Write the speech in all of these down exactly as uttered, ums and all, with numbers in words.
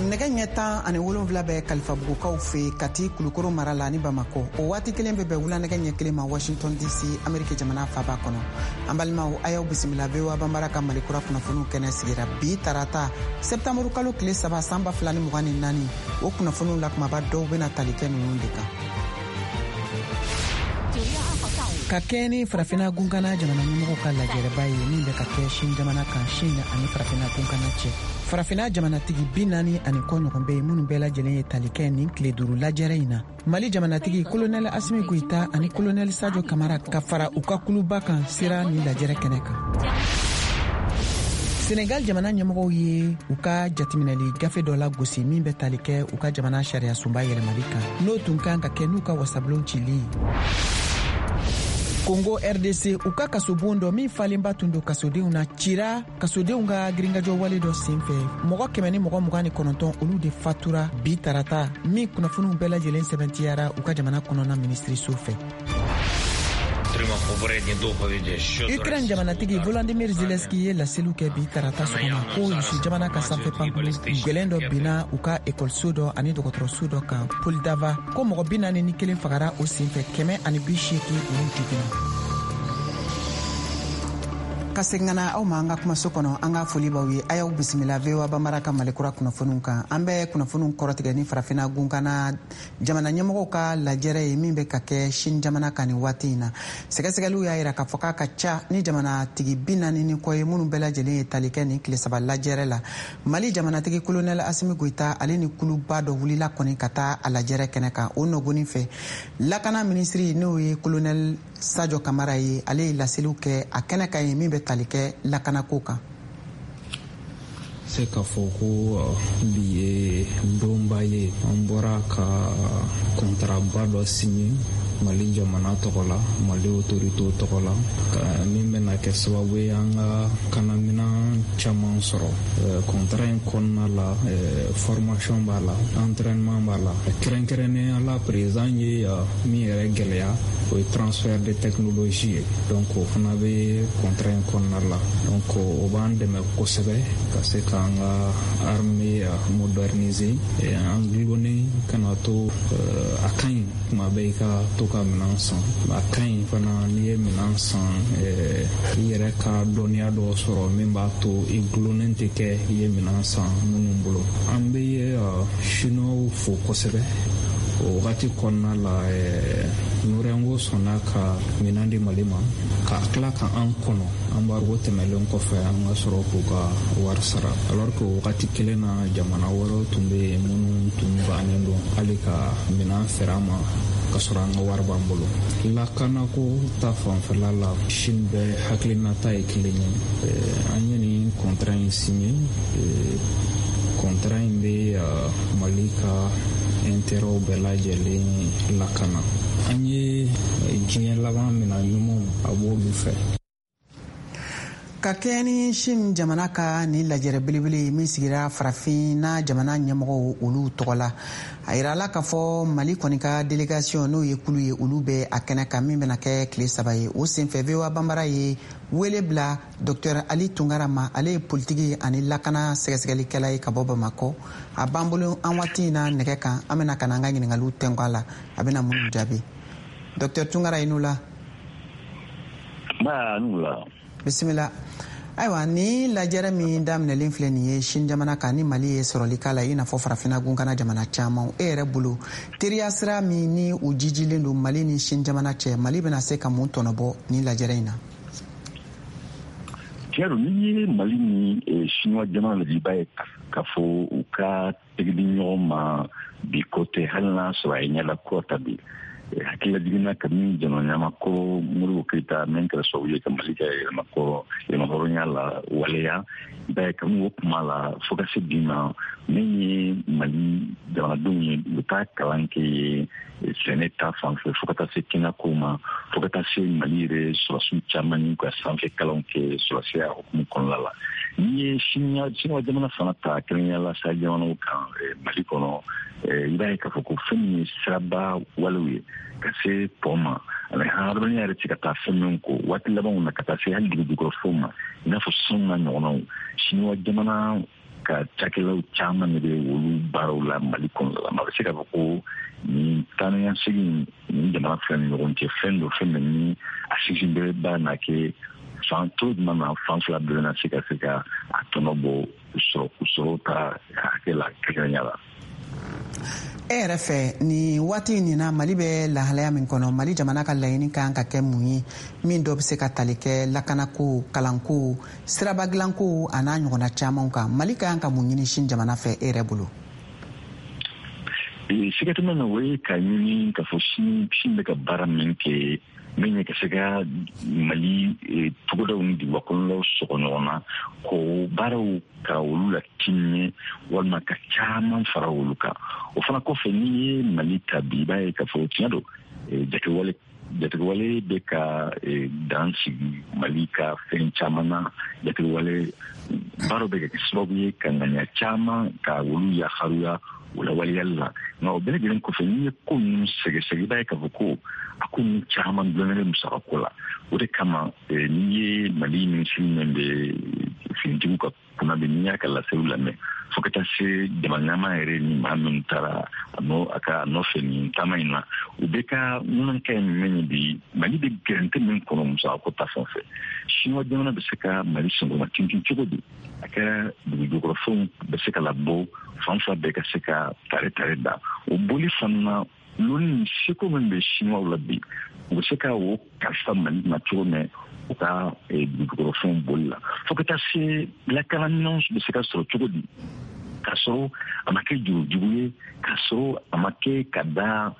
nɛgɛ ɲɛ tan ani wolonwula bɛ kalifabugukaw fe kati kulukoro mara la ni Bamako. O waati kelen bɛ bɛn wula nɛgɛ ɲɛ kelen ma Washington D C Amerike jamana faba kɔnɔ. An balimaw a y'aw bisimila V O A Banbara ka Malikura kunnafoniw kɛnɛ sigira bi tarata septembre kalo tile saba san ba fila ni mugan ni naani. O kunnafoniw la kumaba dɔw bɛna tali kɛ ninnu de kan. Ka kɛ ni farafina gunkana jamana ɲɛmɔgɔw ka lajɛrɛba ye min bɛ ka kɛ Shin jamana kan Shin ani farafina gunkana cɛ. Farafina jamanatigi bi naani ani kɔ ɲɔgɔn bɛ minnu bɛɛ lajɛlen ye tali kɛ nin tile duuru lajɛrɛ in na. Mali jamanatigi kolonɛl Asimi Goita ani kolonɛl Sadio Kamara ka fara u ka kuluba kan sera ni lajɛrɛ kɛnɛ kan. Senegal jamana ɲɛmɔgɔw ye u ka jatiminɛli gafe dɔ la gosi min bɛ tali kɛ u ka jamana sariya sunba yɛlɛmali kan n'o tun kan ka kɛ n'u ka wasabulon cili. Congo R D C u ka kasobon dɔ min falenba tun don kasodenw na cira kasodenw ka girinkajɔ wale dɔ senfɛ mɔgɔ kɛmɛ ni mɔgɔ mugan ni kɔnɔntɔn olu de fatura bi tarata min kunnafoniw bɛɛ lajɛlen sɛbɛntiyara u ka jamana kɔnɔna ministriso fɛ. Ukraine jamanatigi Volodymyr Zelensky ye laseliw kɛ bi tarata sɔgɔma ko Rusi jamana ka sanfɛ pankulu gwɛlɛn dɔ binna u ka ekɔliso dɔ ani dɔgɔtɔrɔso dɔ kan Poldava ko mɔgɔ bi naani ni kelen fagara o senfɛ kɛmɛ ani bi seegin olu jiginna. Ka segana aw ma an ka kumaso kɔnɔ an ka foli b'aw ye a y'aw bisimila V O A Banbara ka Malikura kunnafoniw kan an bɛ kunnafoniw kɔrɔtigɛ ni farafina gunkana jamana ɲɛmɔgɔw ka lajɛrɛ ye min bɛ ka kɛ Shin jamana kan ni waati in na sɛgɛsɛgɛliw y'a yira k'a fɔ k'a ka ca ni jamanatigi bi naani ni kɔ ye minnu bɛɛ lajɛlen ye tali kɛ nin tile saba lajɛrɛ la. Mali jamanatigi kolonɛl Asimi Goita ale ni kuluba dɔ wulila kɔni ka taa a lajɛrɛ kɛnɛ kan o nɔgɔnin fɛ lakana minisiri n'o ye kolonɛl Sadio Kamara ye ale ye laseliw kɛ a kɛnɛ kan ye min bɛ tali kɛ lakanako kan. Se ka fɔ ko bi ye donba ye an bɔra ka kontraba dɔ signé Mali jamana tɔgɔ la Mali autorité tɔgɔ la ka min bɛna kɛ sababu ye an ka kanaminan caman sɔrɔ contrat in kɔnɔna la formation b'a la entraînement b'a la kɛrɛnkɛrɛnnenya la président ye min yɛrɛ gɛlɛya o ye transfert de technologie ye donc o fana bɛ contrat in kɔnɔna la donc o b'an dɛmɛ kosɛbɛ ka se k'an ka armée moderniser an gulonner kana to a ka ɲi kuma bɛɛ i ka to ka minan san a ka ɲi fana n'i ye minan san i yɛrɛ ka dɔnniya dɔ sɔrɔ min b'a to i gulonnen tɛ kɛ i ye minan san minnu bolo an bɛ ye chinois fo kosɛbɛ o wagati kɔnɔna la Nurengo sɔnna ka minan di Mali ma ka tila ka an kɔnɔ an baro tɛmɛlen kɔfɛ an ka sɔrɔ k'u ka wari sara alors que wagati kelen na jamana wɛrɛw tun bɛ minnu tun bannen don hali ka minan feere an ma ka sɔrɔ an ka wari b'an bolo lakanako ta fanfɛla la Shin bɛɛ hakilinata ye kelen ye an ye nin contrat in signé contrat in bɛ Mali ka intérêt bɛɛ lajɛlen lakana an ye diɲɛ laban mina ɲumanw a b'olu fɛ. Ka kɛ ni Shin jamana ka ni lajɛrɛ belebele min sigira farafina jamana ɲɛmɔgɔw olu tɔgɔ la a yirala k'a fɔ Mali kɔni ka délégation n'o ye kulu ye olu bɛ a kɛnɛ kan min bɛna kɛ tile saba ye o senfɛ V O A Banbara ye wele bila Docteur Ali Tunkara ma ale ye politiki ani lakana sɛgɛsɛgɛlikɛla ye ka bɔ Bamako a b'an bolo an waati in na nɛgɛ kan an bɛna ka na an ka ɲininkaliw tɛnku a la a bɛna minnu jaabi. Docteur Tunkara i n'u la. Ba n'u la. Bisimila. Ayiwa ni lajɛrɛ min daminɛlen filɛ nin ye Shin jamana kan ni Mali ye sɔrɔli k'a la i n'a fɔ farafina gunkana jamana caman e yɛrɛ bolo teriya sira min ni u jijilen don Mali ni Shin jamana cɛ Mali bɛna se ka mun tɔnɔbɔ ni lajɛrɛ in na. Tiɲɛ don ni ye Mali ni Chinois jamana lajɛ i b'a ye k'a fɔ u ka tegili ɲɔgɔn ma bi côté hali n'a sɔrɔ a ye ɲɛla kɔ ta bi hakilila jiginna ka min jamana ɲama ko Modibo Keyita min kɛra sababu ye ka Mali kɛ yɛlɛmakɔrɔ yɛlɛmakɔrɔnya la waleya i b'a ye ka min o kuma la fo ka se bi ma min ye Mali jamanadenw ye u taa kalan kɛ sɛnɛ ta fanfɛ fo ka taa se kɛnɛko ma fo ka taa se Mali yɛrɛ sɔrɔsiw caman ni ka sanfɛ kalanw kɛ sɔrɔsiya hukumu kɔnɔna la n'i ye Chinois jamana fana ta kɛrɛnkɛrɛnnenya la sa jamanaw kan Mali kɔnɔ i b'a ye k'a fɔ ko fɛn min ye siraba walew ye ka se tɔ ma ani hadamadenya yɛrɛ tɛ ka taa fɛn min ko waati labanw na ka taa se hali dugujukɔrɔ fɛnw ma i n'a fɔ sanu n'a ɲɔgɔnnaw Chinois jamana ka cakɛlaw caman de bɛ olu baaraw la Mali kɔnɔ la. Ma bɛ se k'a fɔ ko nin taaniya segin ni jamana fila ni ɲɔgɔn cɛ fɛn dɔ fɛn min ni a sinsin bɛɛ b'a na kɛ fan to jumɛn na fan fila bɛɛ na se ka se ka a tɔnɔ bɔ sɔrɔ sɔrɔ ta hakɛ la kɛrɛnkɛrɛnya la. E yɛrɛ fɛ ni waati nin na Mali bɛ lahalaya min kɔnɔ Mali jamana ka laɲini kan ka kɛ mun ye min dɔ bɛ se ka tali kɛ lakanako kalanko siraba dilanko a n'a ɲɔgɔnna caman kan Mali ka kan ka mun ɲini sini jamana fɛ e yɛrɛ bolo. Sigatuma na o ye ka ɲini ka fɔ sini sini bɛ ka baara min kɛ min ye ka se ka Mali togodaw ni dugubakɔnɔnaw sɔgɔ ɲɔgɔn na ko baaraw ka olu la tiɲɛ walima ka caman fara olu kan. O fana kɔfɛ n'i ye Mali ta bi i b'a ye ka fɔ tiɲɛ don jatigɛwale jatigɛwale bɛ ka dan sigi Mali ka fɛn caman na jatigɛwale baaraw bɛ kɛ sababu ye ka ŋaniya caman ka olu yaharuya o la waliyali la nka o bɛɛ lajɛlen kɔfɛ n'i ye ko ninnu sɛgɛsɛgɛ i b'a ye k'a fɔ ko a ko ninnu caman dulonnalen musakako la o de kama n'i ye Mali minisiri min bɛ finitigiw ka kunna bɛ n'i y'a ka lasew lamɛn fo ka taa se jamana ɲɛmaa yɛrɛ ni maa min taara a ka nɔfɛ nin taama in na u bɛ ka ɲɔgɔnkɛ min ye bi Mali bɛ gɛrɛntɛ min kɔnɔ musakako ta fan fɛ Chinois jamana bɛ se ka Mali senkɔrɔ tintin cogo di a kɛra dugujukɔrɔfɛnw bɛ se ka labɔ fan fila bɛɛ ka se ka tare tare da o boli fana loni seko min bɛ Chinois la bi u bɛ se ka o kalifa Mali ma cogo min u ka dugujukɔrɔfɛnw boli la fo ka taa se lakanaminɛnw bɛ se ka sɔrɔ cogo di k'a sɔrɔ a ma kɛ jurujugu ye k'a sɔrɔ a ma kɛ ka da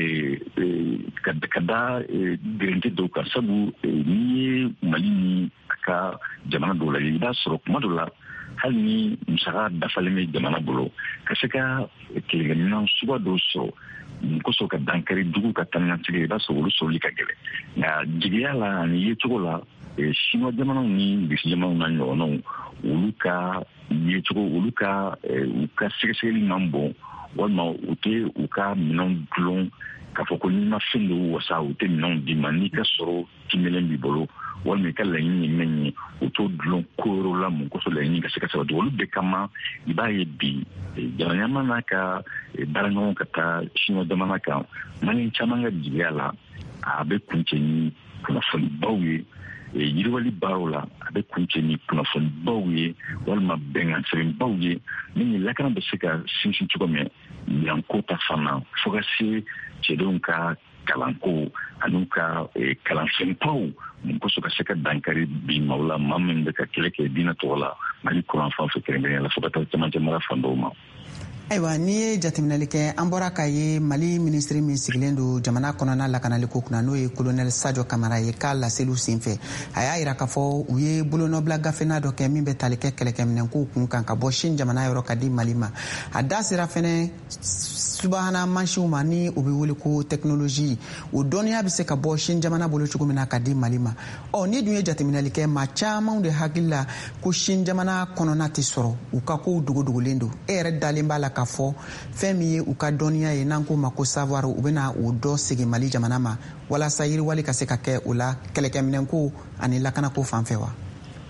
ka da gɛrɛntɛ dɔw kan sabu n'i ye Mali ni a ka jamana dɔw la i b'a sɔrɔ kuma dɔw la hali ni musaka dafalen bɛ jamana bolo ka se ka kɛlɛkɛminɛn suguya dɔw sɔrɔ kosɔn ka dankari jugu ka taanikasegin i b'a sɔrɔ olu sɔrɔli ka gɛlɛn nka jigiya la ani yecogo la Chinois jamanaw ni Brisi jamanaw na ɲɔgɔnnaw olu ka yecogo olu ka u ka sɛgɛsɛgɛli man bon walima u tɛ u ka minɛnw dulon k'a fɔ ko n'i ma fɛn dɔw wasa u tɛ minɛnw d'i ma n'i ka sɔrɔ timɛlen b'i bolo walima i ka laɲini ye min ye u t'o dulon ko yɔrɔ la mun kosɔn laɲini ka se ka sabati olu bɛɛ kama i b'a ye bi jamana ɲɛmaa n'a ka baaraɲɔgɔnw ka taa Chinois jamana kan Mali caman ka jigiya la a bɛ kuncɛ ni kunnafonibaw ye yiriwali baaraw la a bɛ kuncɛ ni kunnafonibaw ye walima bɛnkan sɛbɛnbaw ye min ye lakana bɛ se ka sinsin cogo min yanko ta fana fo ka se cɛdenw ka kalanko an'u ka kalanfɛnbaw mun kosɔn ka se ka dankari bi maaw la maa min bɛ ka kɛlɛ kɛ diinɛ tɔgɔ la Mali kuran fan fɛ kɛrɛnkɛrɛnya la fo ka taa cɛmancɛ mara fan dɔw ma. Ayiwa n'i ye jateminɛli kɛ an bɔra k'a ye Mali minisiri min sigilen don jamana kɔnɔna lakanaliko kunna n'o ye colonel Sadio Kamara ye k'a laseliw senfɛ a y'a jira k'a fɔ u ye bolonɔbila gafena dɔ kɛ min bɛ tali kɛ kɛlɛkɛminɛnkow kun kan ka bɔ Sine jamana yɔrɔ ka di Mali ma a da sera fɛnɛ subahana mansiw ma ni o bɛ wele ko technologie o dɔnniya bɛ se ka bɔ Sine jamana bolo cogo min na ka di Mali ma ɔ ni dun ye jateminɛli kɛ maa caman de hakili la ko Sine jamana kɔnɔna tɛ sɔrɔ u ka kow dogodogolen don e yɛrɛ dalen b'a la k'a fɔ fɛn min ye u ka dɔnniya ye n'an k'o ma ko savoir u bɛna o dɔ segin Mali jamana ma walasa yiriwali ka se ka kɛ o la kɛlɛkɛminɛnko ani lakanako fan fɛ wa.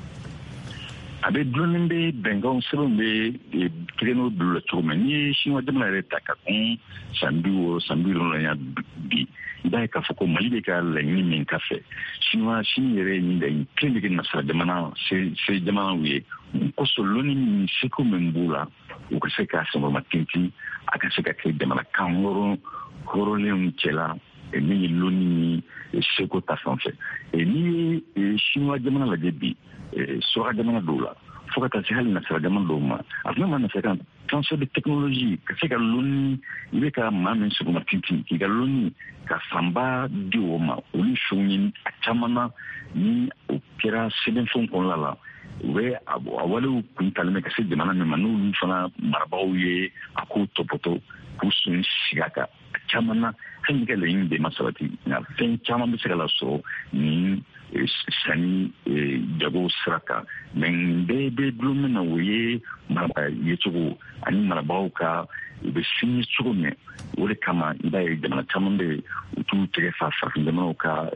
A bɛ dulonnen bɛ bɛnkanw sɛbɛnw bɛ tigɛnɛw bolo la cogo min n'i ye Chinois jamana yɛrɛ ta ka kun san bi wɔɔrɔ san bi wolonwula bi i b'a ye k'a fɔ ko Mali bɛ ka laɲini min ka fɛ Chinois Chine yɛrɛ ye nin laɲini kelen de kɛ nasara jamana se jamanaw ye kosɔn loni min seko min b'u la u ka se ka sɛmɔrɔma tintin a ka se ka kɛ jamana kan hɔrɔn hɔrɔnlenw cɛla min ye loni ni seko ta fan fɛ n'i ye Chinois jamana lajɛ bi sɔrɔ jamana dɔw la fo ka taa se hali nasara jamana dɔw ma a tuma ma nasara kan transfert de technologie ka se ka loni i bɛ ka maa min sɛmɔrɔma tintin k'i ka loni ka fanba di o ma olu fɛnw ye a caman na ni o kɛra sɛbɛnfɛnw kɔnɔna la u bɛ a walew kun talen bɛ ka se jamana min ma n'olu fana marabagaw ye a k'u tɔpɔtɔ k'u sɔn sigi a kan a caman na hali ka laɲini de ma sabati nka fɛn caman bɛ se ka lasɔrɔ ni sanni jagow sira kan mɛ nin bɛɛ bɛ dulon min na o ye marabaa yecogo ani marabagaw ka u bɛ sini cogo min o de kama i b'a ye jamana caman bɛ u t'u tɛgɛ fa farafin jamanaw ka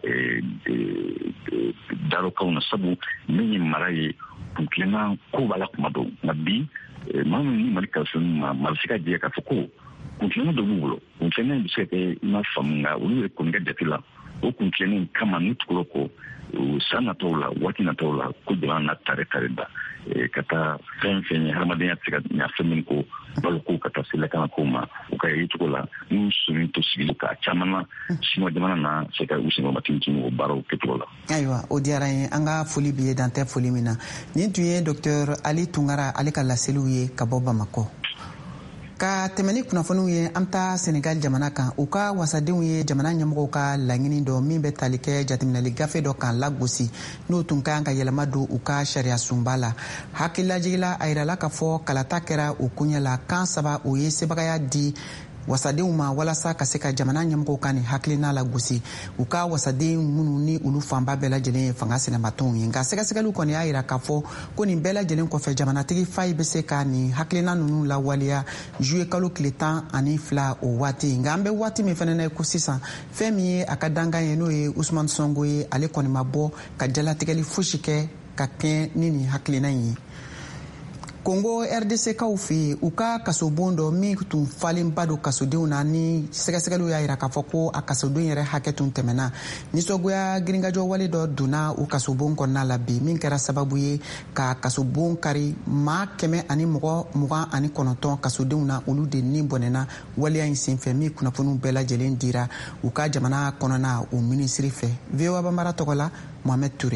darokaw na sabu min ye mara ye kun tilenna ko b'a la kuma dɔw nka bi maa min ni mali kalanso ma mali se ka jɛ k'a fɔ ko kuntilennin dɔ b'u bolo kuntilennin bɛ se ka kɛ i ma faamu nka olu ye kɔni kɛ jate la o kuntilennin kama n'u tugula kɔ san natɔw la waati natɔw la ko jamana na tare tare da ka taa fɛn fɛn ye hadamadenya tɛ se ka ɲa fɛn min ko baloko ka taa se lakanako ma u ka ye cogo la n'u sɔnni to sigili ka caman na siniwa jamana na se ka u senkɔrɔma tintin o baaraw kɛcogo la. Ayiwa o diyara n ye an ka foli bi ye dan tɛ foli min na nin tun ye docteur Ali Tunkara ale ka laseliw ye ka bɔ Bamakɔ. Ka tɛmɛ ni kunnafoniw ye an taa Senegal jamana kan u ka wasadenw ye jamana ɲɛmɔgɔw ka laɲini dɔ min bɛ tali kɛ jateminɛli gafe dɔ kan lagosi n'o tun kan ka yɛlɛma don u ka sariya sunba la hakililajigila a yirala k'a fɔ kalata kɛra u kuɲɛ la kan saba o ye sebagaya di wasadenw ma walasa ka se ka jamana ɲɛmɔgɔw ka nin hakilina la gosi u ka wasaden minnu ni olu fanba bɛɛ lajɛlen ye fanga sɛnɛmatonw ye nka sɛgɛsɛgɛliw kɔni y'a yira k'a fɔ ko nin bɛɛ lajɛlen kɔfɛ jamanatigi fayi bɛ se ka nin hakilina ninnu lawaleya juye kalo tile tan ani fila o waati nka an bɛ waati min fana na ko sisan fɛn min ye a ka dankan ye n'o ye Usmane Sonko ye ale kɔni ma bɔ ka jalatigɛli fosi kɛ ka kɛɲɛ ni nin hakilina in ye. Congo R D C kaw fɛ u ka kasobon dɔ min tun falenba don kasodenw na ni sɛgɛsɛgɛliw y'a jira k'a fɔ ko a kasoden yɛrɛ hakɛ tun tɛmɛna nisɔngoya girinkajɔ wale dɔ donna u kasobon kɔnɔna la bi min kɛra sababu ye ka kasobon kari maa kɛmɛ ani mɔgɔ mugan ani kɔnɔntɔn kasodenw na olu de ni bɔnɛna waleya in senfɛ min kunnafoniw bɛɛ lajɛlen dira u ka jamana kɔnɔna o minisiri fɛ V O A Banbara tɔgɔ la Mohamed Touré.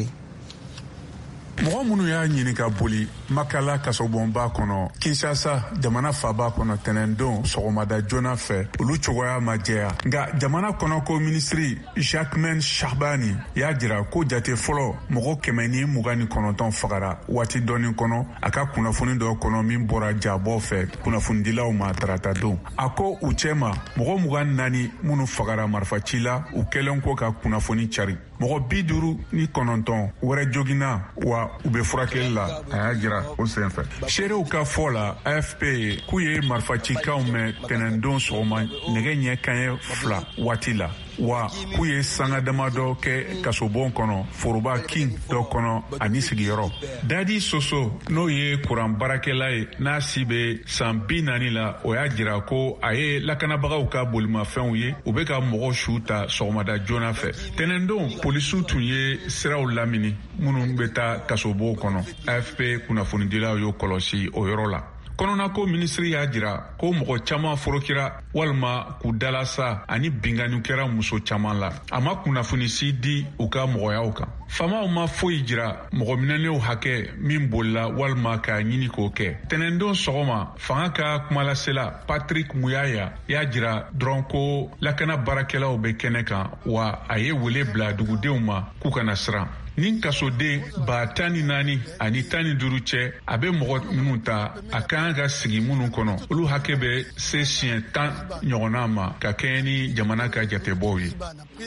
mɔgɔ minnu y'a ɲini ka boli Makala kasobonba kɔnɔ Kinshasa jamana faba kɔnɔ tɛnɛndon sɔgɔmada joona fɛ olu cogoya ma jɛya nka jamana kɔnɔ ko minisiri Jacquemain Shabani y'a jira ko jate fɔlɔ mɔgɔ kɛmɛ ni mugan ni kɔnɔntɔn fagara waati dɔɔni kɔnɔ a ka kunnafoni dɔ kɔnɔ min bɔra jabɔ fɛ kunnafonidilaw ma tarata don a ko u cɛ ma mɔgɔ mugan naani minnu fagara marifaci la u kɛlen ko ka kunnafoni cari mɔgɔ bi duuru ni kɔnɔntɔn wɛrɛ joginna wa u bɛ furakɛli la a y'a jira o senfɛ seerew ka fɔ la A F P ye k'u ye marifacikaw mɛn tɛnɛndon sɔgɔma nɛgɛ ɲɛ kanɲɛ fila waati la wa k'u ye sanga damadɔ kɛ kasobon kɔnɔ foroba kin dɔ kɔnɔ ani sigiyɔrɔ Dadi Soso n'o ye kuran baarakɛla ye n'a si bɛ san bi naani la o y'a jira ko a ye lakanabagaw ka bolimafɛnw ye u bɛ ka mɔgɔw su ta sɔgɔmada joona fɛ tɛnɛndon polisiw tun ye siraw lamini minnu bɛ taa kasobon kɔnɔ A F P kunnafonidilaw y'o kɔlɔsi o yɔrɔ la kɔnɔnako minisiri y'a jira ko mɔgɔ caman forokira walima k'u dalasa ani binganiw kɛra muso caman la a ma kunnafonisi di u ka mɔgɔyaw kan faamaw ma foyi jira mɔgɔ minɛnenw hakɛ min bolila walima k'a ɲini k'o kɛ tɛnɛndon sɔgɔma fanga ka kumalasela Patrick Muyaya y'a jira dɔrɔn ko lakana baarakɛlaw bɛ kɛnɛ kan wa a ye wele bila dugudenw ma k'u kana siran nin kasoden ba tan ni naani ani tan ni duuru cɛ a bɛ mɔgɔ minnu ta a kan ka sigi minnu kɔnɔ olu hakɛ bɛ se siɲɛ tan ɲɔgɔnna ma ka kɛɲɛ ni jamana ka jatebɔw ye.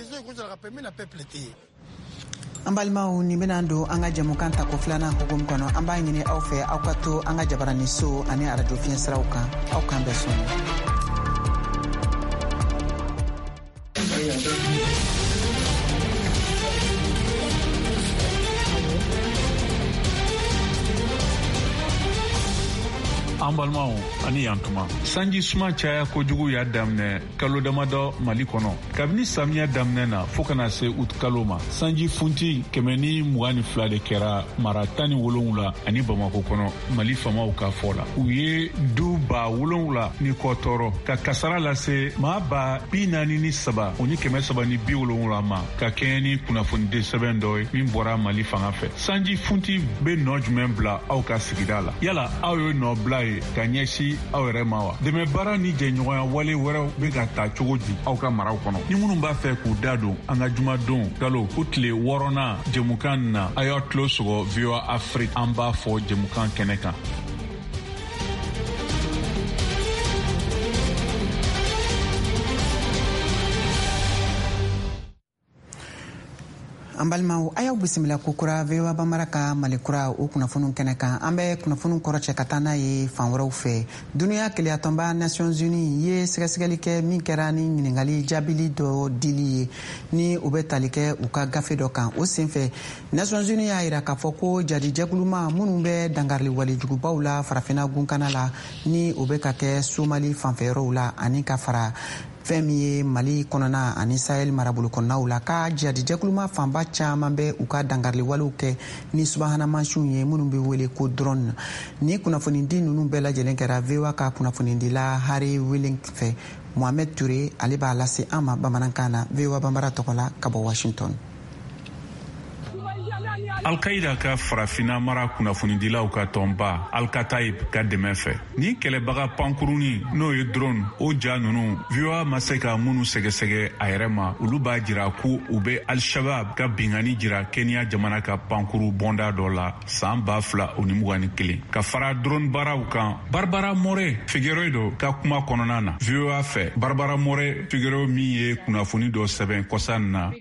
An balimaw nin bɛna don an ka jamukan ta ko filanan hukumu kɔnɔ an b'a ɲini aw fɛ aw ka to an ka jabarani so ani arajo fiɲɛ siraw kan aw kan bɛɛ sɔn. an balimaw ani yantuma sanji suma caya kojugu y'a daminɛ kalo damadɔ Mali kɔnɔ kabini samiya daminɛ na fo kana se ut kalo ma sanji funti kɛmɛ ni mugan ni fila de kɛra mara tan ni wolonwula ani Bamako kɔnɔ Mali famaw ka fɔ la u ye du ba wolonwula ni kɔ tɔɔrɔ ka kasara lase maa ba bi naani ni saba o ni kɛmɛ saba ni bi wolonwula ma ka kɛɲɛ ni kunnafoniden sɛbɛn dɔ ye min bɔra Mali fanga fɛ sanji funti bɛ nɔ jumɛn bila aw ka sigida la yala aw ye nɔ bila ye ka ɲɛsi aw yɛrɛ ma wa dɛmɛ baara ni jɛɲɔgɔnya wale wɛrɛw bɛ ka ta cogo di aw ka maraw kɔnɔ ni minnu b'a fɛ k'u da don an ka jumadon galo ko tile wɔɔrɔnan jɛmukan na a y'aw tulo sɔgɔ V O A Afrique an b'a fɔ jɛmukan kɛnɛ kan. an balimaw a y'aw bisimila kokura V O A Banbara ka malikura o kunnafoniw kɛnɛ kan an bɛ kunnafoniw kɔrɔcɛ ka taa n'a ye fan wɛrɛw fɛ duniya keleyatɔnba Nations Unies ye sɛgɛsɛgɛli kɛ min kɛra ni ɲiningali jaabili dɔ dili ye ni o bɛ tali kɛ u ka gafe dɔ kan o senfɛ Nations Unies y'a yira k'a fɔ ko jadijɛkuluma minnu bɛ dangarili walejugubaw la farafinna gunkana la ni o bɛ ka kɛ Somali fanfɛyɔrɔw la ani ka fara fɛn min ye Mali kɔnɔna ani Sahel marabolo kɔnɔnaw la ka jadijɛkuluma fanba caman bɛ u ka dangarili walew kɛ ni subahana mansiw ye minnu bɛ wele ko drone ni kunnafonidi ninnu bɛɛ lajɛlen kɛra V O A ka kunnafonidila Harry Willing fɛ Mohamed Touré ale b'a lase an ma bamanankan na V O A Banbara tɔgɔ la ka bɔ Washington. Al-Qaïda ka farafina mara kunnafonidilaw ka tɔnba Al-Kataib ka dɛmɛ fɛ ni kɛlɛbaga pankuruni n'o ye drone o ja ninnu V O A ma se ka minnu sɛgɛsɛgɛ a yɛrɛ ma olu b'a jira ko u bɛ Al-Shabaab ka bingani jira Kenya jamana ka pankuru bɔnda dɔ la san ba fila o ni mugan ni kelen ka fara drone baaraw kan Barbara More Figueiredo ka kuma kɔnɔna na V O A fɛ Barbara More Figueiredo min ye kunnafoni dɔ sɛbɛn kɔsan na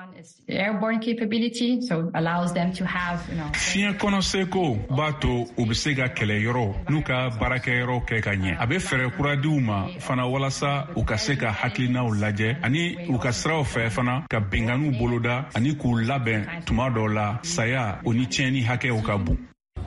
airborne capability, so allows them to have, you know. Fiɲɛ kɔnɔ seko b'a to u bɛ se ka kɛlɛyɔrɔ n'u ka baarakɛyɔrɔ kɛ ka ɲɛ. A bɛ fɛɛrɛ kura di'u ma fana walasa u ka se ka hakilinaw lajɛ ani u ka siraw fɛ fana ka binganiw boloda ani k'u labɛn tuma dɔw la saya o ni tiɲɛni hakɛw ka bon.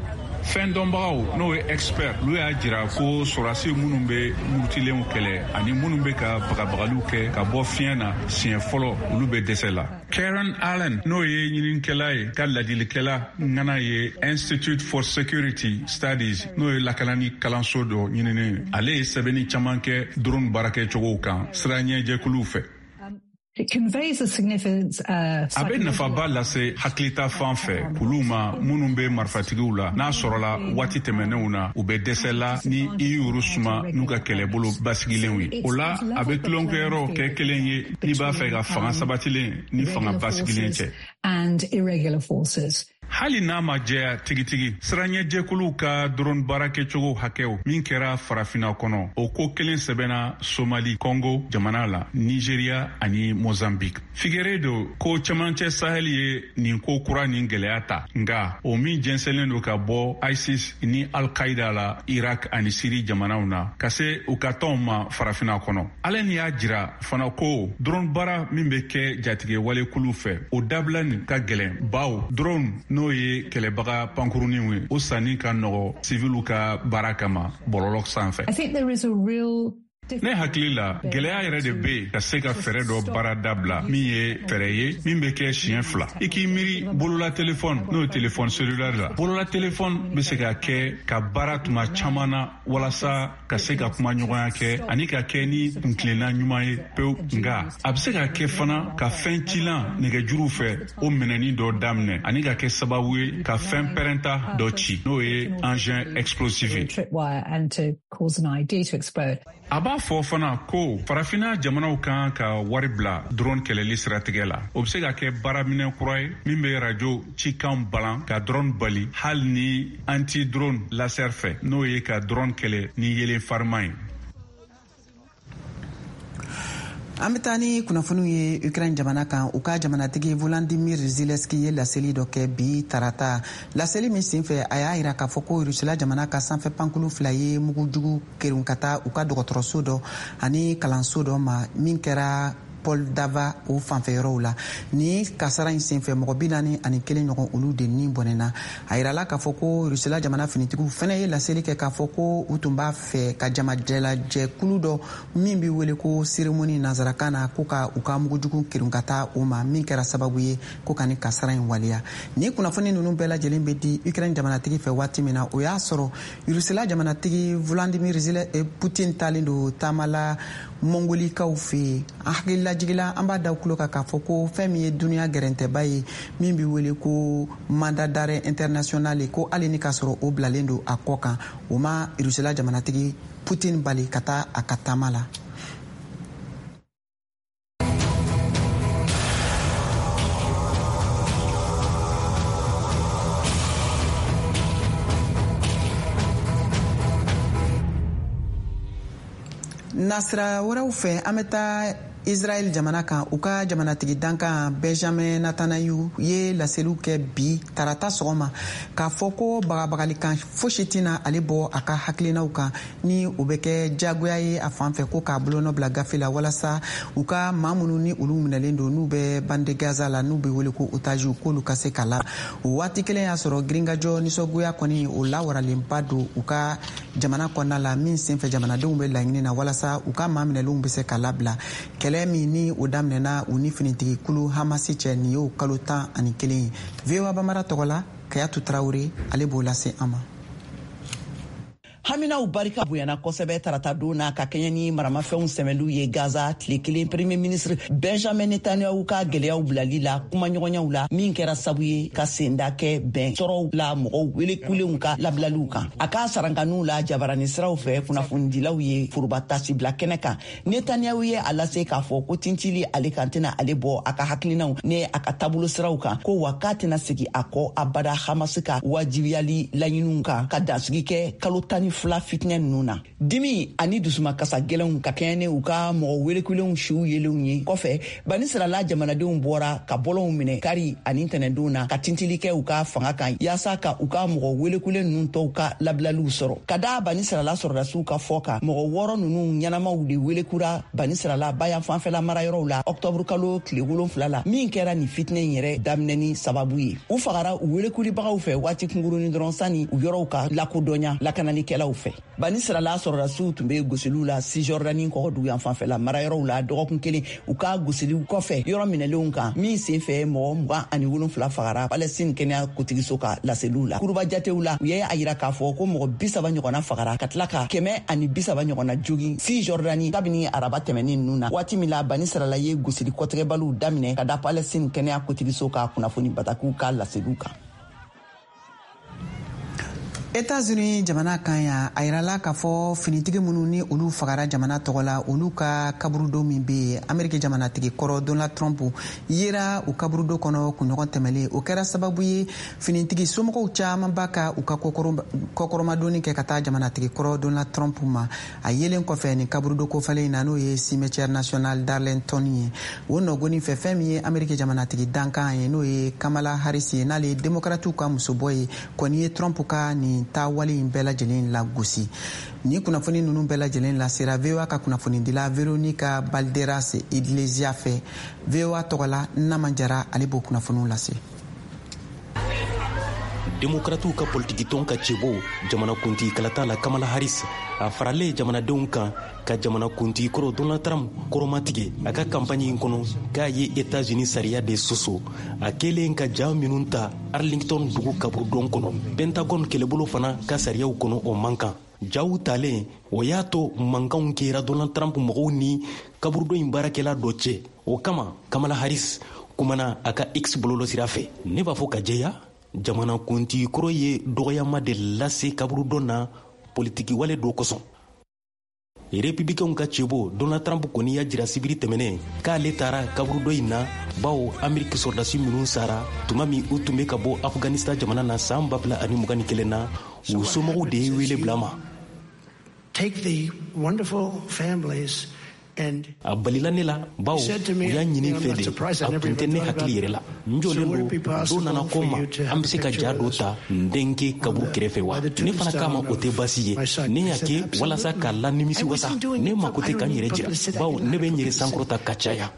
Fɛn dɔnbagaw n'o ye expert olu y'a jira ko sɔrɔdasi minnu bɛ murutilenw kɛlɛ ani minnu bɛ ka bagabagaliw kɛ ka bɔ fiɲɛ na siɲɛ fɔlɔ olu bɛ dɛsɛ la. Karen Allen n'o ye ɲininikɛla ye ka ladilikɛla ŋana ye Institute for Security Studies n'o ye lakalani kalanso dɔ ɲinini ale ye sɛbɛnni caman kɛ drone baarakɛcogow kan siranɲɛjɛkuluw fɛ. It conveys a significance. Uh, a bɛ nafaba lase hakilita fan fɛ olu ma minnu bɛ marifatigiw la n'a sɔrɔla waati tɛmɛnenw na u bɛ dɛsɛ la ni i y'uru suma n'u ka kɛlɛbolo basigilenw ye o la a bɛ tulonkɛyɔrɔ kɛ kelen ye n'i b'a fɛ ka fanga sabatilen ni fanga basigilen cɛ. And irregular forces. Hali n'a ma jɛya tigitigi siranɲɛjɛkuluw ka drone baarakɛcogo hakɛw min kɛra farafina kɔnɔ o ko kelen sɛbɛnna Somali, Congo jamana la, Nigeria ani Mozambique. Figueiredo ko cɛmancɛ Sahel ye nin ko kura nin gɛlɛya ta nga o min jɛnsɛnlen do ka bɔ ISIS ni Al-Qaïda la Iraq ani Syrie jamanaw na ka se u ka tɔnw ma farafina kɔnɔ. Ale ni y'a jira fana ko drone baara min bɛ kɛ jatigɛ walekulu fɛ o dabila nin ka gɛlɛn baw drone n'o ye kɛlɛbaga pankuruniw ye o sanni ka nɔgɔ sivilu ka baara kama bɔlɔlɔ sanfɛ. I think there is a real ne hakili la gɛlɛya yɛrɛ de bɛ ka se ka fɛɛrɛ dɔ baara dabila min ye fɛɛrɛ ye min bɛ kɛ siɲɛ fila i k'i miiri bolola telefɔni n'o ye telefɔni selulari la bolola telefɔni bɛ se ka kɛ ka baara tuma caman na walasa ka se ka kuma ɲɔgɔnya kɛ ani ka kɛ ni kuntilenna ɲuman ye pewu nga a bɛ se ka kɛ fana ka fɛn cilan nɛgɛjuruw fɛ o minɛni dɔ daminɛ ani ka kɛ sababu ye ka fɛn pɛrɛnta dɔ ci n'o ye engin explosif ye. A b'a fɔ fana ko farafina jamanaw kan ka wari bila drone kɛlɛli siratigɛ la o bɛ se ka kɛ baaraminɛ kura ye min bɛ rajo cikan balan ka drone bali hali ni anti drone laser fɛ n'o ye ka drone kɛlɛ ni yelen farima ye. An bɛ taa ni kunnafoniw ye Ukraine jamana kan u ka jamanatigi Volodymyr Zelensky ye laseli dɔ kɛ bi tarata laseli min senfɛ a y'a jira k'a fɔ ko Rusila jamana ka sanfɛ pankulu fila ye mugujugu kerun ka taa u ka dɔgɔtɔrɔso dɔ ani kalanso dɔ ma min kɛra Paul Dava o fanfɛyɔrɔw la ni kasara in senfɛ mɔgɔ bi naani ani kelen ɲɔgɔn olu de ni bɔnɛna a yirala k'a fɔ ko Rusila jamana finitigiw fɛnɛ ye laseli kɛ k'a fɔ ko u tun b'a fɛ ka jamajɛlajɛkulu dɔ min bɛ wele ko cérémonie nanzarakan na ko ka u ka mugujugu kerun ka taa o ma min kɛra sababu ye ko ka ni kasara in waliya ni kunnafoni ninnu bɛɛ lajɛlen bɛ di Ukraine jamanatigi fɛ waati min na o y'a sɔrɔ Rusila jamanatigi Vladimir Putin talen do taamala mongolikaw fɛ a hakilila jigila an b'a da kulo kan k'a fɔ ko fɛn min ye duniya gɛrɛntɛba ye min bɛ wele ko mandat d'arrêt international ko hali ni k'a sɔrɔ o bilalen don a kɔ kan o ma Rusila jamanatigi Putin bali ka taa a ka taama la. Nasira wɛrɛw fɛ an bɛ taa Israel jamana kan u ka jamanatigi dankan Benjamin Netanyahu ye laseliw kɛ bi tarata sɔgɔma k'a fɔ ko bagabagalikan fosi tɛna ale bɔ a ka hakilinaw kan ni u bɛ kɛ jagoya ye a fan fɛ ko k'a bolonɔ bila gafe la walasa u ka maa minnu ni olu minɛlen don n'u bɛ bande Gaza la n'u bɛ wele ko otages k'olu ka se ka la o waati kelen y'a sɔrɔ girinkajɔ nisɔngoya kɔni o lawaralenba don u ka jamana kɔnɔna la min senfɛ jamanadenw bɛ laɲini na walasa u ka maa minɛlenw bɛ se ka labila kɛlɛ min ni o daminɛna u ni finitigi kulu Hamasi cɛ nin y'o kalo tan ani kelen ye V O A Bamara tɔgɔ la Kayatu Tarawele ale b'o lase an ma. Haminaw barika bonyana kosɛbɛ tarata don na ka kɛɲɛ ni maramafɛnw sɛmɛliw ye Gaza tile kelen premier ministre Benjamin Netanyahu ka gɛlɛyaw bilali la kumaɲɔgɔnyaw la min kɛra sabu ye ka senda kɛ bɛn sɔrɔw la mɔgɔw welekulenw ka labilaliw kan a ka sarankanuw la jabarani siraw fɛ kunnafonidilaw ye forobatasi bila kɛnɛ kan Netanyahu ye a lase k'a fɔ ko tintili ale kan tɛna ale bɔ a ka hakilinaw ne a ka taabolo siraw kan ko wa k'a tɛna segi a kɔ abada Hamas ka wajibiyali laɲiniw kan ka dansigi kɛ kalo tan fila fitinɛ ninnu na dimi ani dusuma kasa gɛlɛnw ka kɛɲɛ ne u ka mɔgɔ welekulenw siw yelenw ye kɔfɛ bani sirala jamanadenw bɔra ka bɔlɔnw minɛ kari ani ntɛnɛndon na ka tintili kɛ u ka fanga kan yaasa ka u ka mɔgɔ welekulen ninnu tɔw ka labilaliw sɔrɔ ka da bani sirala sɔrɔdasiw ka fɔ kan mɔgɔ wɔɔrɔ ninnu ɲɛnamaw de welekura bani sirala bayan fanfɛla marayɔrɔw la ɔktɔburu kalo tile wolonfila la min kɛra ni fitinɛ in yɛrɛ daminɛni sababu ye u fagara u welekulibagaw fɛ waati kungurunin dɔrɔn sani u yɔrɔw ka lakodɔnya lakananikɛlaw fɛ bani sirala sɔrɔdasiw tun bɛ gosiliw la Cisjordani kɔgɔdugu yan fanfɛla marayɔrɔw la dɔgɔkun kelen u ka gosiliw kɔfɛ yɔrɔ minɛlenw kan min senfɛ mɔgɔ mugan ani wolonfila fagara Palestine kɛnɛya kotigiso ka laseliw la kuruba jatew la u ye a yira k'a fɔ ko mɔgɔ bi saba ɲɔgɔnna fagara ka tila ka kɛmɛ ani bi saba ɲɔgɔnna jogi Cisjordani kabini araba tɛmɛnin ninnu na waati min la bani sirala ye gosili kɔtɛgɛbaliw daminɛ ka da Palestine kɛnɛya kotigiso ka kunnafoni batakiw ka laseliw kan. États-Unis jamana kan ya a yirala k'a fɔ finitigi minnu ni olu fagara jamana tɔgɔ la olu ka kaburudo min bɛ yen Ameriki jamanatigi kɔrɔ Donald Trump yera u kaburudo kɔnɔ kunɲɔgɔn tɛmɛlen o kɛra sababu ye finitigi somɔgɔw caman ba ka u ka kɔkɔrɔmadonni kɛ ka taa jamanatigi kɔrɔ Donald Trump ma a yelen kɔfɛ ni kaburudo kofalen in na n'o ye cimetière national d'Arlington ye o nɔgɔnin fɛ fɛn min ye Ameriki jamanatigi dankan ye n'o ye Kamala Harris ye n'ale ye démocrates ka musobɔ ye kɔni ye Trump ka ni taa wale in bɛɛ lajɛlen la gosi ni kunnafoni ninnu bɛɛ lajɛlen la sera V O A ka kunnafoni dila Veronica Balderas Iglesias fɛ V O A tɔgɔ la Nama Jara ale b'o kunnafoniw lase. Démocrates ka politiki tɔn ka cɛbɔ jamanakuntigi kalata la Kamala Harris a faralen jamanadenw kan ka jamanakuntigi kɔrɔ Donald Trump kɔrɔmatigɛ a ka campagne in kɔnɔ k'a ye États-Unis sariya de soso a kɛlen ka ja minnu ta Arlington dugu kaburudon kɔnɔ Pentagon kɛlɛbolo fana ka sariyaw kɔnɔ o man kan jaw talen o y'a to mankanw kɛra Donald Trump mɔgɔw ni kaburudon in baarakɛla dɔ cɛ o kama Kamala Harris kumana a ka X bɔlɔlɔsira fɛ ne b'a fɔ ka jɛya jamanakuntigi kɔrɔ ye dɔgɔyama de lase kaburudon na politiki wale dɔ kosɔn républicains ka cɛbɔ Donald Trump kɔni y'a jira sibiri tɛmɛnen k'ale taara kaburudon in na bawo Ameriki sɔrɔdasi minnu sara tuma min u tun bɛ ka bɔ Afghanistan jamana na san ba fila ani mugan ni kelen na u somɔgɔw de ye wele bila ma. Take the wonderful families. A balila ne la bawo u y'a ɲini fɛ de a tun tɛ ne hakili yɛrɛ la n jɔlen don do nana ko ma an bɛ se ka ja dɔ ta n denkɛ kaburu kɛrɛfɛ wa ne fana k'a ma o tɛ baasi ye ne y'a kɛ walasa k'a la nimisi wasa ne mako tɛ ka n yɛrɛ jira bawo ne bɛ n yɛrɛ sankɔrɔta ka caya.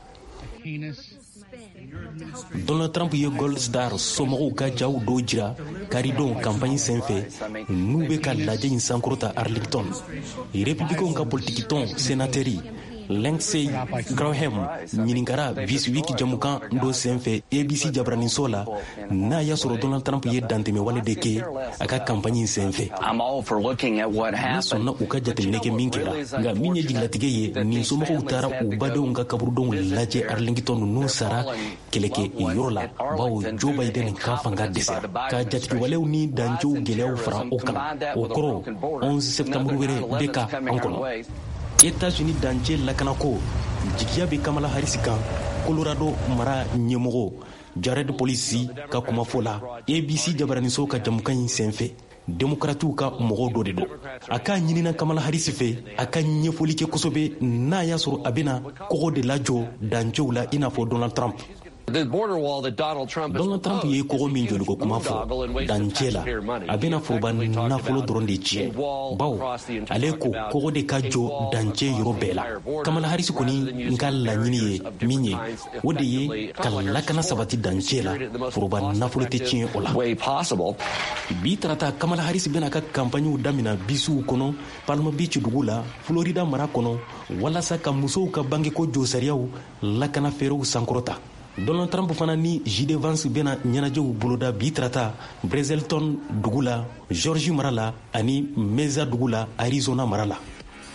Donald Trump ye Gold Star somɔgɔw ka jaw dɔw jira karidon campagne senfɛ n'u bɛ ka lajɛ in sankɔrɔta Arlington républicains ka politiki tɔn sénateri Lindsey Graham ɲininkara vice-week jamukan dɔ senfɛ A B C jabaraniso la n'a y'a sɔrɔ Donald Trump ye dantɛmɛwale de kɛ a ka campagne senfɛ ne sɔnna u ka jateminɛ kɛ min kɛra nka min ye jigilatigɛ ye nin somɔgɔw taara u badenw ka kaburudonw lajɛ Arlington n'u sara kɛlɛkɛ yɔrɔ la bawo Joe Biden ka fanga dɛsɛra ka jatigiwalew ni dancow gɛlɛyaw fara o kan o kɔrɔ onze septembre wɛrɛ bɛ ka an kɔnɔ. États-Unis dancɛ lakanako jigiya bɛ Kamala Harris kan Colorado mara ɲɛmɔgɔ Jared Polisi ka kumafɔ la A B C jabaraniso ka jamukan in senfɛ demokratiw ka mɔgɔw dɔ de don. A k'a ɲinina Kamala Harris fɛ a ka ɲɛfɔli kɛ kosɛbɛ n'a y'a sɔrɔ a bɛna kɔgɔ de lajɔ dancɛw la i n'a fɔ Donald Trump. Donald Trump ye kɔgɔ min jɔliko kuma fɔ dancɛ la a bɛna foroba nafolo dɔrɔn de tiɲɛ bawo ale ko kɔgɔ de ka jɔ dancɛ yɔrɔ bɛɛ la. Kamala Harris kɔni n ka laɲini ye min ye o de ye ka lakana sabati dancɛ la foroba nafolo tɛ tiɲɛ o la. Bi tarata Kamala Harris bɛna ka kampaɲiw damina bisuw kɔnɔ Palm Beach dugu la Florida mara kɔnɔ walasa ka musow ka bangeko jɔ sariyaw lakana fɛɛrɛw sankɔrɔta. Donald Trump fana ni J D Vance bɛna ɲɛnajɛw boloda bi tarata Brazelton dugu la Georgia mara la ani Mesa dugu la Arizona mara la.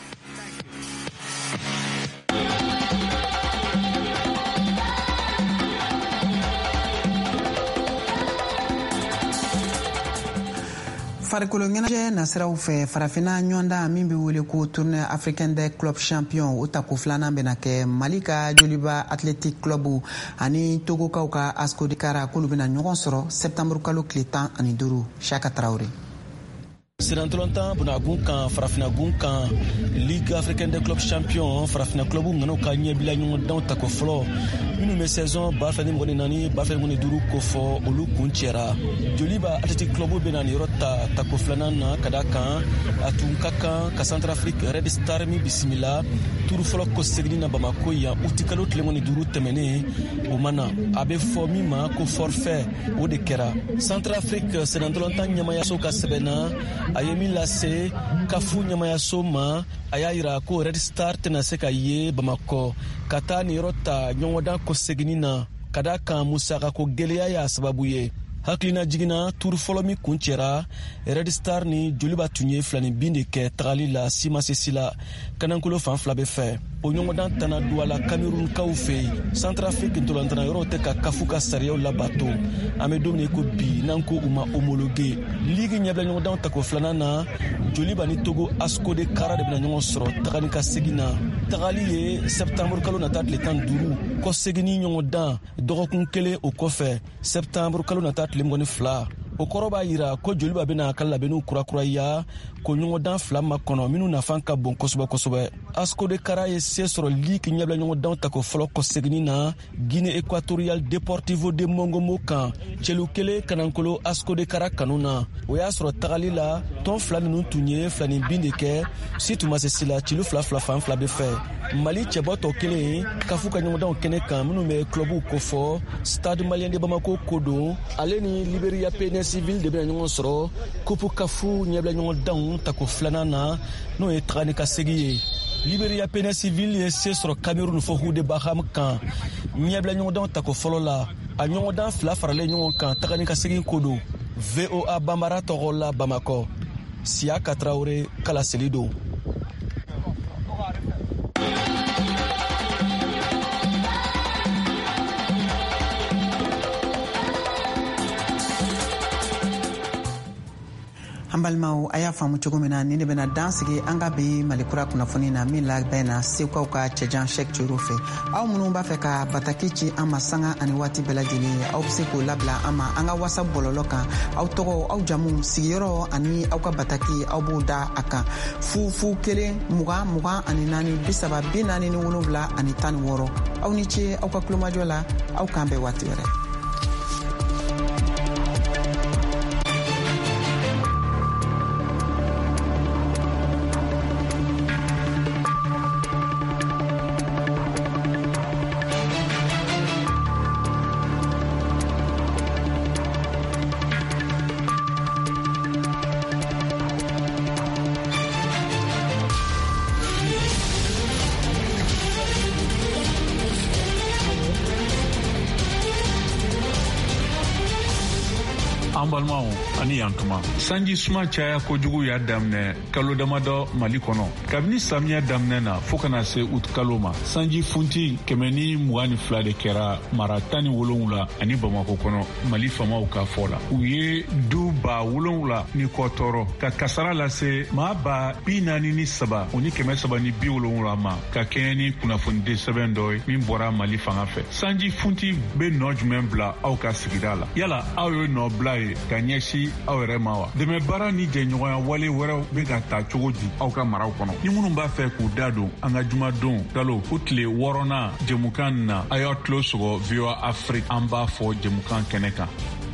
farikolo ɲɛnajɛ nasiraw fɛ farafina ɲɔgɔndan min bɛ wele ko tournée africaine des clubs champions o tako filanan bɛna kɛ Mali ka Joliba athletic club ani Togokaw ka Asco Kara k'olu bɛna ɲɔgɔn sɔrɔ septembre kalo tile tan ani duuru. Chaka Traoré. Sirantolontan bunagun kan farafinagun kan Ligue africaine des clubs champions farafina clubu ngano ka ɲɛbila ɲɔgɔndanw tako fɔlɔ minnu bɛ saison ba fila ni mɔgɔ ni naani ba fila ni mɔgɔ ni duuru ko fɔ olu kun cɛra. Joliba athletic club bɛna nin yɔrɔ ta tako filanan na ka da kan a tun ka kan ka Centrafrique Red Star min bisimila turu fɔlɔ ko segini na Bamako yan uti kalo tile mɔgɔ ni duuru tɛmɛnen o mana a bɛ fɔ min ma ko forfait o de kɛra. Centrafrique Sirantolontan ɲɛmayaso ka sɛbɛnna a ye min lase kafu ɲɛmayaso ma a y'a yira ko Red Star tɛna se ka ye Bamakɔ ka taa nin yɔrɔ ta ɲɔgɔndan ko segini na ka da kan musaka ko gɛlɛya y'a sababu ye. Hakilina jiginna turu fɔlɔ min kun cɛra Red Star ni Joliba tun ye filani bin de kɛ tagali la simasesi la kanankolo fan fila bɛ fɛ. O ɲɔgɔndan tana duwala Camerounkaw fɛ yen Centrafrique ntolantana yɔrɔw tɛ ka kafu ka sariyaw labato. An bɛ don min ko bi n'an ko u ma homologué. Ligue ɲɛbila ɲɔgɔndan tako filanan na Joliba ni Togo Asco de Kara de bɛna ɲɔgɔn sɔrɔ tagali ka segin na. Tagali ye septembre kalo nata tile tan duuru kɔ segini ɲɔgɔndan dɔgɔkun kelen o kɔfɛ septembre kalo nata tile mɔgɔni fila. O kɔrɔ b'a yira ko Joliba bɛna ka labɛnniw kurakuraya ko ɲɔgɔndan fila ma kɔnɔ minnu nafan ka bon kosɛbɛ kosɛbɛ. Asco de Kara ye se sɔrɔ Ligue ɲɛbila ɲɔgɔndanw tako fɔlɔ kɔ segini na Guinée Équatoriale Deportivo de Mongomo kan cɛlu kelen kanankolo Asco de Kara kanu na. O y'a sɔrɔ tagali la tɔn fila ninnu tun ye filani bin de kɛ si tun ma se si la cilu fila fila fan fila bɛ fɛ. Mali cɛbɔtɔ kelen kafu ka ɲɔgɔndanw kɛnɛ kan minnu bɛ clubuw kofɔ Stade Malien de Bamako ko don ale ni Liberia P Civil de bɛna ɲɔgɔn sɔrɔ coupe kafu ɲɛbila ɲɔgɔndanw tako filanan na n'o ye taga ni ka segi ye. Liberia P Civil ye se sɔrɔ Cameroun fɔ Hude Baham kan ɲɛbila ɲɔgɔndanw tako fɔlɔ la a ɲɔgɔndan fila faralen ɲɔgɔn kan taga ni ka segi ko don. V O A Bambara tɔgɔ la Bamakɔ. Siaka Traoré kala seli don. An balimaw a y'a faamu cogo min na ni de bɛna dan sigi an ka bi Malikura kunnafoni na min labɛn na Sekukaw ka cɛjan Sɛk Coro fɛ. Aw minnu b'a fɛ ka bataki ci an ma sanga ani waati bɛɛ lajɛlen aw bɛ se k'o labila an ma an ka WhatsApp bɔlɔlɔ kan aw tɔgɔ aw jamu sigiyɔrɔ ani aw ka bataki aw b'o da a kan fu fu kelen mugan mugan ani naani bi saba bi naani ni wolonwula ani tan ni wɔɔrɔ aw ni ce aw ka kulomajɔ la aw k'an bɛn waati wɛrɛ. An balimaw ani yan tuma sanji suma caya kojugu y'a daminɛ kalo damadɔ Mali kɔnɔ kabini samiya daminɛ na fo kana se ut kalo ma sanji funti kɛmɛ ni mugan ni fila de kɛra mara tan ni wolonwula ani Bamako kɔnɔ Mali famaw ka fɔ la u ye du ba wolonwula ni kɔ tɔɔrɔ ka kasara lase maa ba bi naani ni saba o ni kɛmɛ saba ni bi wolonwula ma ka kɛɲɛ ni kunnafonide sɛbɛn dɔ ye min bɔra Mali fanga fɛ sanji funti bɛ nɔ jumɛn bila aw ka sigida la yala aw ye nɔ bila ye ye ka ɲɛsi aw yɛrɛ ma wa? Dɛmɛ baara ni jɛɲɔgɔnya wale wɛrɛw bɛ ka ta cogo di aw ka maraw kɔnɔ? Ni minnu b'a fɛ k'u da don an ka jumadon galo fo tile wɔɔrɔnan jɛmukan na a y'aw tulo sɔgɔ V O A Afrique an b'a fɔ jɛmukan kɛnɛ kan.